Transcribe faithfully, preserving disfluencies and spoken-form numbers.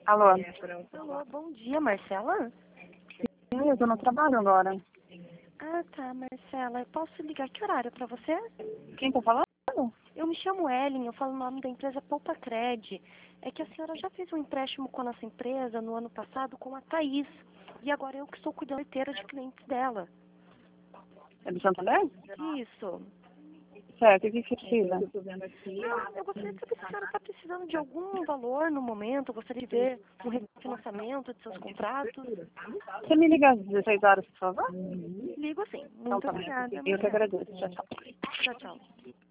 Alô? Alô, bom dia, Marcela? Sim, eu tô no trabalho agora. Ah, tá, Marcela. Eu posso ligar que horário pra você? Quem tá falando? Eu me chamo Ellen, eu falo o nome da empresa Poupa Cred. É que a senhora já fez um empréstimo com a nossa empresa no ano passado com a Thaís. E agora eu que estou cuidando inteira de clientes dela. É do Santander? Isso. Certo, o que que precisa? Ah, eu gostaria de saber se a senhora está precisando de algum valor no momento. Gostaria de ver um refinanciamento de seus contratos. Você me liga às dezesseis horas, por favor? Ligo sim. Então Muito tá bem. obrigada, Eu que Marcela. agradeço. Tchau, tchau. Tchau, tchau.